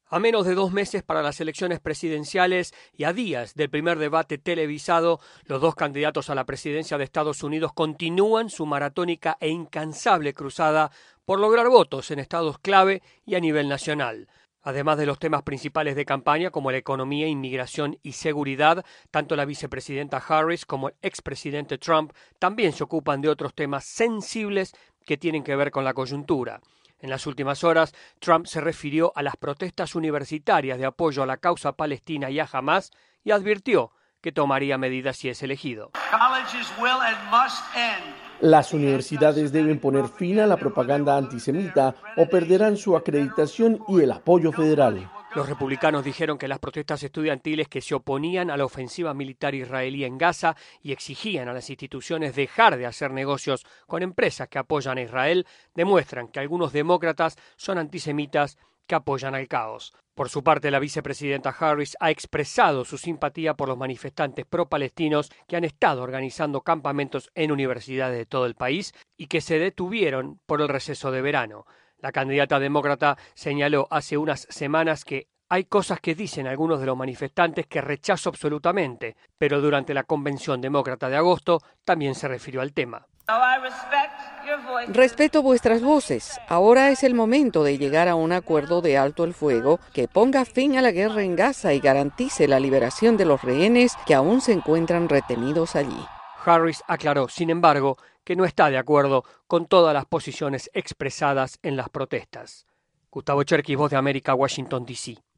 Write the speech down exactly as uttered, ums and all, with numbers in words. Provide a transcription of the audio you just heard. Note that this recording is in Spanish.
A menos de dos meses para las elecciones presidenciales y a días del primer debate televisado, los dos candidatos a la presidencia de Estados Unidos continúan su maratónica e incansable cruzada por lograr votos en estados clave y a nivel nacional. Además de los temas principales de campaña como la economía, inmigración y seguridad, tanto la vicepresidenta Harris como el expresidente Trump también se ocupan de otros temas sensibles que tienen que ver con la coyuntura. En las últimas horas, Trump se refirió a las protestas universitarias de apoyo a la causa palestina y a Hamás y advirtió que tomaría medidas si es elegido. Las universidades deben poner fin a la propaganda antisemita o perderán su acreditación y el apoyo federal. Los republicanos dijeron que las protestas estudiantiles que se oponían a la ofensiva militar israelí en Gaza y exigían a las instituciones dejar de hacer negocios con empresas que apoyan a Israel demuestran que algunos demócratas son antisemitas que apoyan al caos. Por su parte, la vicepresidenta Harris ha expresado su simpatía por los manifestantes pro-palestinos que han estado organizando campamentos en universidades de todo el país y que se detuvieron por el receso de verano. La candidata demócrata señaló hace unas semanas que hay cosas que dicen algunos de los manifestantes que rechazo absolutamente, pero durante la convención demócrata de agosto también se refirió al tema. Respeto vuestras voces. Ahora es el momento de llegar a un acuerdo de alto el fuego que ponga fin a la guerra en Gaza y garantice la liberación de los rehenes que aún se encuentran retenidos allí. Harris aclaró, sin embargo, que no está de acuerdo con todas las posiciones expresadas en las protestas. Gustavo Cherkis, Voz de América, Washington, D C